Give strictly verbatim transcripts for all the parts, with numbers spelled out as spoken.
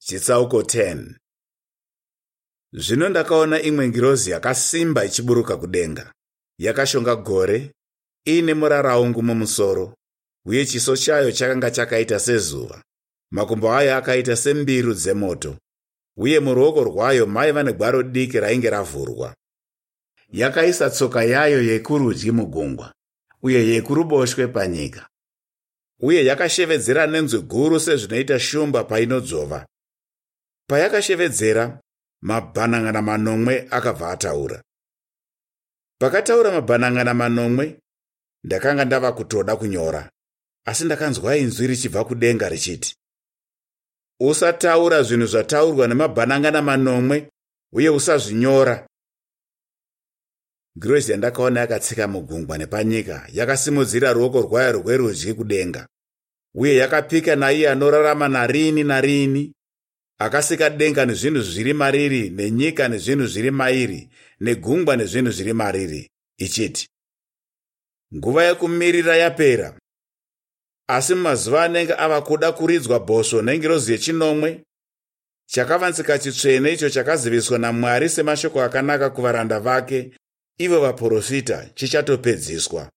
Chitsauko ten. Zvino ndakaona imwe ngirozi yakasimba ichiburuka kudenga. Yakashonga gore, ine muraraungu mumusoro, uye chiso chayo chakanga chakaita sezuva. Makumbo ayo akaita sembiru dzemoto, uye muruoko rwayo maiva negwaro diki rainge ravhurwa. Yakaisa tsoka yayo yekurudyi mugungwa, uye yekuruboshwe panyika. Uye yakashevedzera nenzwi guru sezvinoita shumba painodzova. Payakashevedzera, mabhanangana manomwe akabva ataura. Pakataura mabhanangana manomwe, ndakanga ndava kutoda kunyora, asi ndakanzwa inzwi richibva kudenga richiti, usataura zvinhu zvataurwa nemabhanangana manomwe, uye usazvinyora. Ngirozi yandakaona yakatsika mugungwa nepanyika yakasimudzira ruoko rwayo rwerudyi kudenga, uye yakapika naiye anorarama narini narini, akasika denga nezvinhu zviri mariri, nenyika nezvinhu zviri mairi, negungwa nezvinhu zviri mariri, ichiti, nguva yekumirira yapera. Asi mumazuva anenge ava kuda kuridzwa bhosvo nengirozi yechinomwe, chakavanzika chitsvene icho chakaziviswa naMwari semashoko akanaka kuvaranda vake, ivo vaprofita, chichatopedziswa.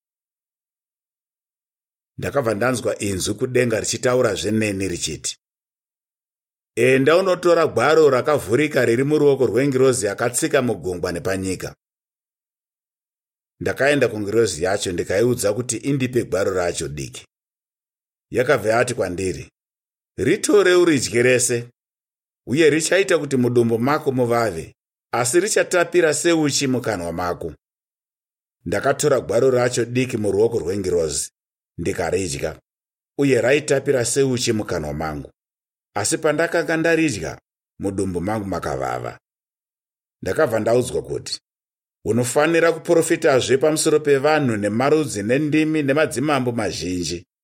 Ndakabva ndanzwa inzwi kudenga richitaura zveneni richiti, enda unotora gwaro rakavhurika riri muruoko rwengirozi yakatsika mugungwa nepanyika. Ndakaenda kungirozi yacho ndikaiudza kuti indipe gwaro racho diki. Yakabva yati kwandiri, ritore uridye rese, uye richaita kuti mudumbu mako muvave, asi richatapira seuchi mukanwa mako. Ndakatora gwaro racho diki muruoko rwengirozi, ndikaridya, uye raitapira seuchi mukanwa mangu. Asi pandakanga ndaridya, mudumbu mangu makavava. Ndakabva ndaudzwa kuti, unofanira kuprofitazve pamusoro pevanhu nemarudzi nendimi nemadzimambo mazhinji.